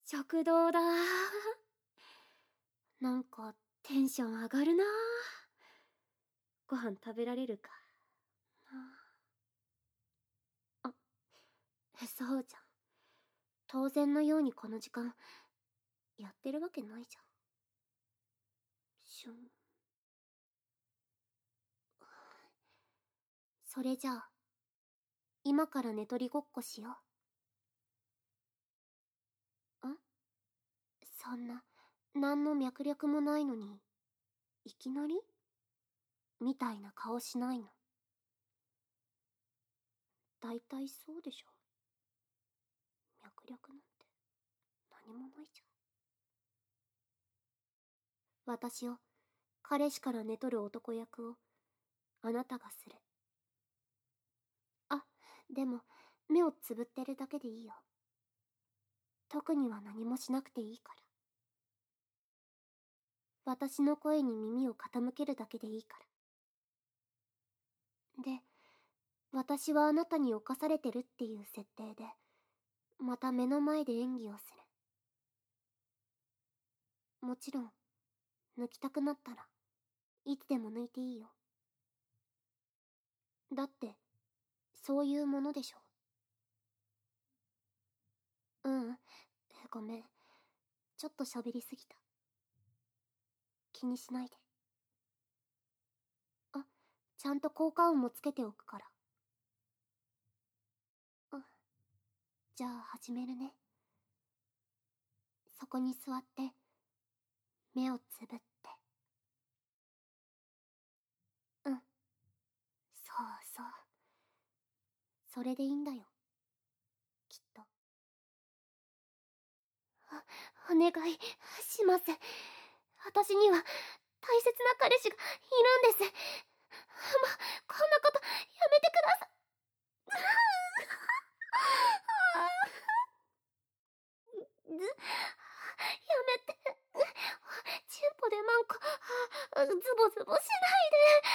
食堂だ。なんかテンション上がるな。ご飯食べられるか。あ、そうじゃん。当然のようにこの時間やってるわけないじゃん。しゅん。それじゃあ今から寝取りごっこしよう。そんな何の脈略もないのにいきなりみたいな顔しないの。だいたいそうでしょ。脈略なんて何もないじゃん。私を彼氏から寝取る男役をあなたがする。あ、でも目をつぶってるだけでいいよ。特には何もしなくていいから。私の声に耳を傾けるだけでいいから。で、私はあなたに侵されてるっていう設定でまた目の前で演技をする。もちろん抜きたくなったらいつでも抜いていいよ。だってそういうものでしょ。ごめん、ちょっと喋りすぎた。気にしないで。あ、ちゃんと効果音もつけておくから。じゃあ始めるね。そこに座って目をつぶって。そうそう、それでいいんだよ、きっと。お願いします。私には大切な彼氏がいるんです。こんなことやめてください。やめて。チンポでマンコズボズボしない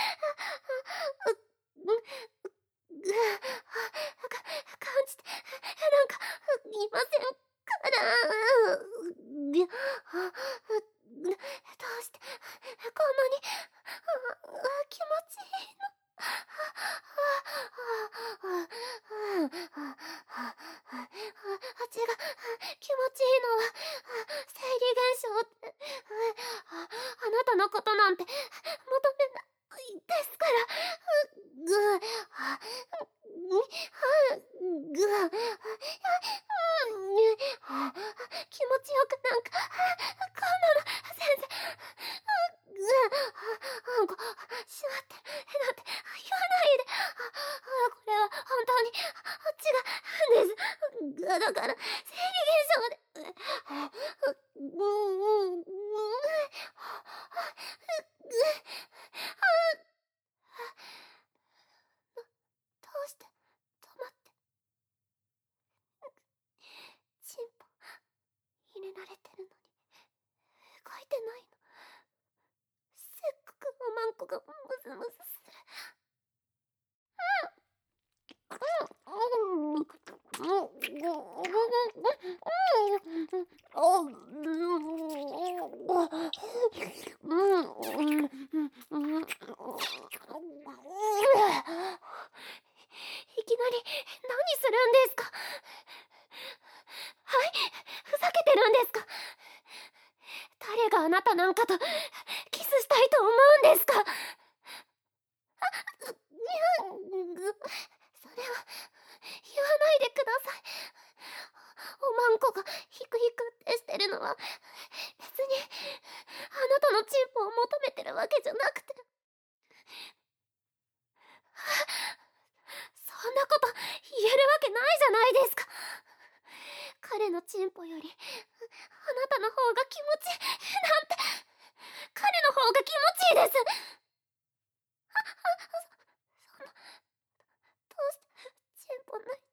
で。感じてなんかいませんから。どうしてこんなに気持ちいいの。あっちが気持ちいいのは生理現象ってあなたのことなんて求めないですから。気持ちよくなんかこんなの全然しまってなんて言わないで。これは本当に違うんです。だから生理現象で。どうして止まってチンポ入れられてるのに動いてないの。せっかくおまんこがムズムズする。いきなり何するんですか。はい、ふざけてるんですか。誰があなたなんかとキスしたいと思うんですか。それは言わないでください。おまんこがヒクヒクってしてるのは別にあなたのチンポを求めてるわけじゃなくて。そんなこと言えるわけないじゃないですか。彼のチンポよりあなたの方が気持ちいいなんて。彼の方が気持ちいいです。そんな、どうしてチンポ抜いて。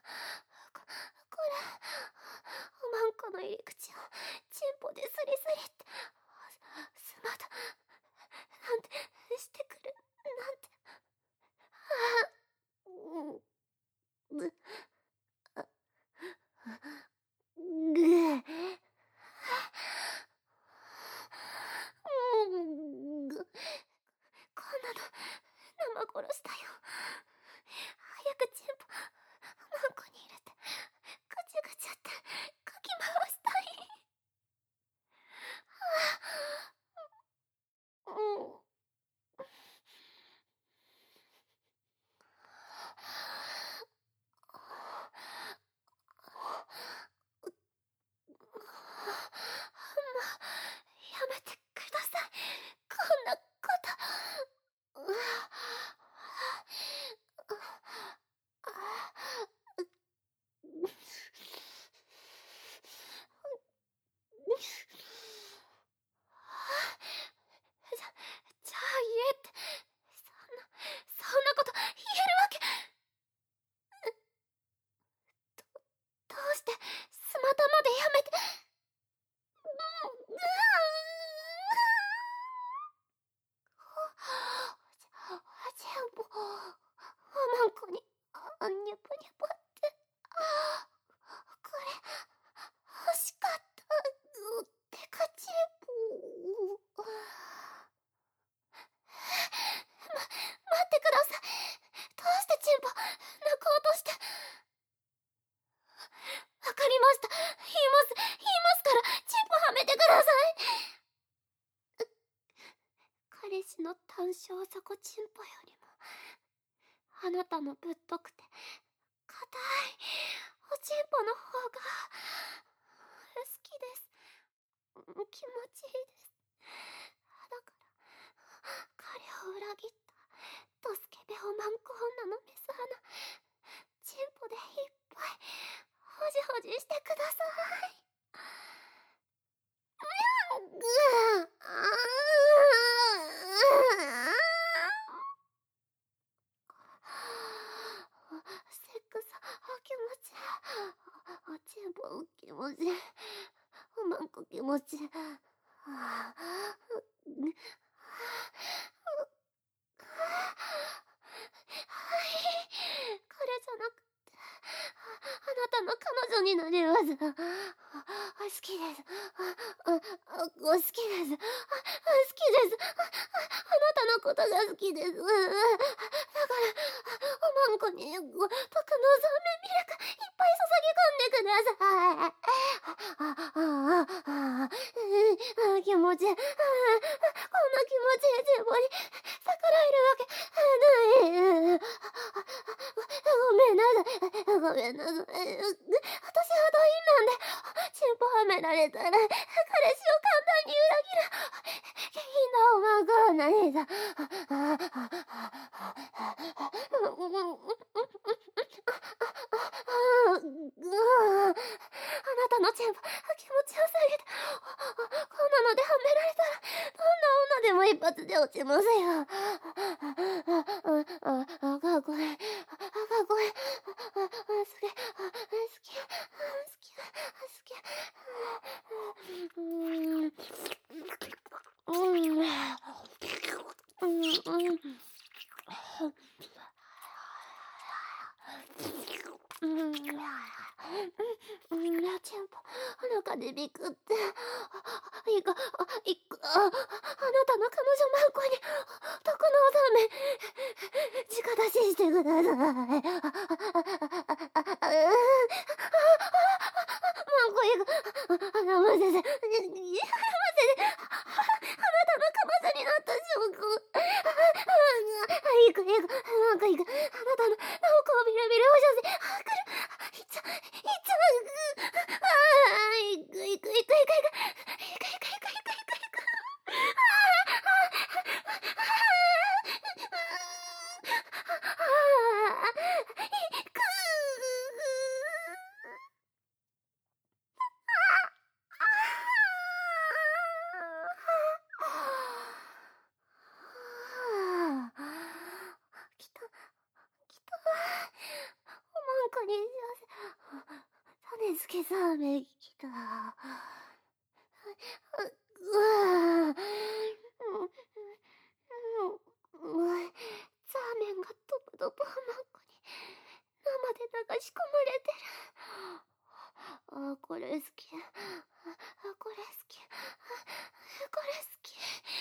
これおまんこの入り口をチンポでスリスリっての単小底チンポよりもあなたのぶっとくて硬いおちんぽの方が好きです。気持ちいいです。だから彼を裏切ったドスケベおまんこ女のメス穴、チンポでいっぱいほじほじしてください。ぐーセックス気持ちいい。おちんぽ気持ちいい。おまんこ気持ちいい。はい、彼じゃなくてあなたの彼女になります。好きです。好きです。好きです。あなたのことが好きです。だからおまんこに僕の顔面ミルクいっぱい注ぎ込んでください。気持ちいい。こんな気持ちいいチンポに逆らえるわけない。ごめんなさい。ごめんなさい。私はドインなんで、チンポはめられたら、彼氏を簡単に裏切る。下品なおまんこは何だ。あなたのチンポ、気持ちよすぎて、こんなのではめられたら、どんな女でも一発で落ちますよ。かっこいい。かっこいい。好き。好き。チンポ、中でビクって。あなたの彼女マンコに、毒のおため、直出ししてください。マンコいく。ませて。あなたの彼女になった証拠。いく。なんかいく。あなたの、こうビルビルおしゃせ。来る。いっちゃう。いく。来た。おまんこに種付けザーメン来た。うわザーメンがドブドブおまんこに生で流し込まれてる。これ好き。これ好き。これ好き。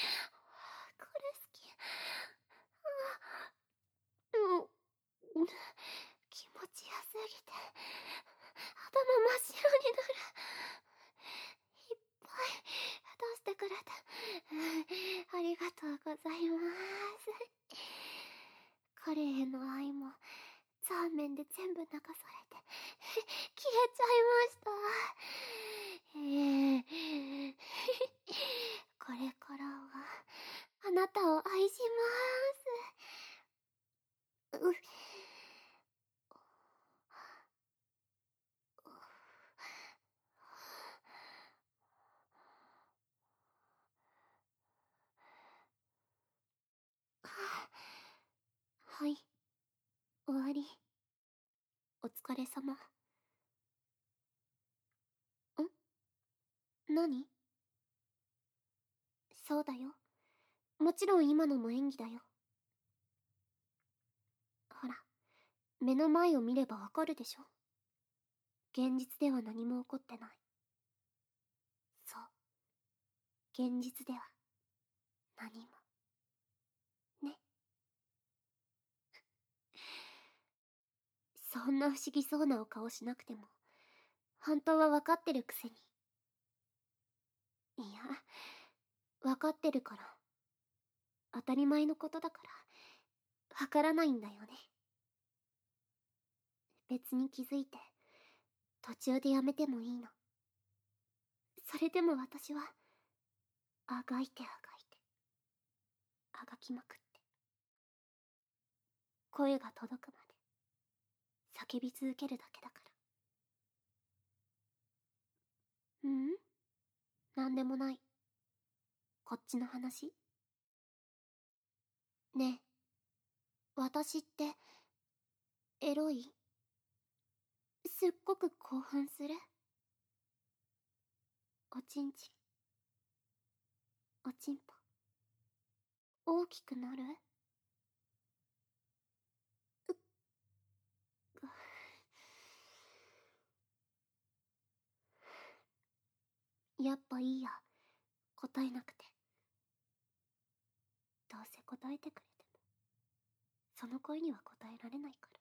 気持ちよすぎて頭真っ白になる。いっぱい出してくれてありがとうございます。彼への愛もザーメンで全部流されて消えちゃいました。これからはあなたを愛します。はい、終わり。お疲れ様。何？そうだよ。もちろん今のも演技だよ。ほら、目の前を見ればわかるでしょ。現実では何も起こってない。そう。現実では何も。ね。そんな不思議そうなお顔しなくても、本当はわかってるくせに。いや、わかってるから。 当たり前のことだからわからないんだよね。別に気づいて途中でやめてもいいの。それでも私はあがいてあがきまくって声が届くまで叫び続けるだけだから。なんでもない。こっちの話。ねえ、私ってエロい？すっごく興奮する？おちんちん、おちんぽ大きくなる？やっぱいいや、答えなくて。どうせ答えてくれてもその声には答えられないから。